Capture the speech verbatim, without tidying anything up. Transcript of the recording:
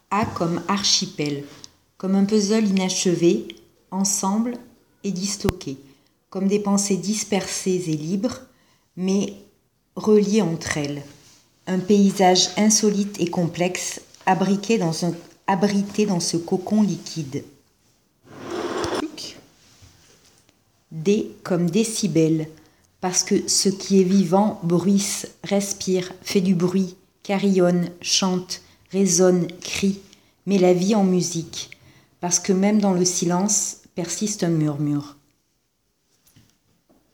A comme archipel, comme un puzzle inachevé, ensemble et disloqué, comme des pensées dispersées et libres, mais reliées entre elles. Un paysage insolite et complexe, abriqué dans un, abrité dans ce cocon liquide. D comme décibel, parce que ce qui est vivant bruisse, respire, fait du bruit, carillonne, chante, résonne, crie, met la vie en musique, parce que même dans le silence persiste un murmure.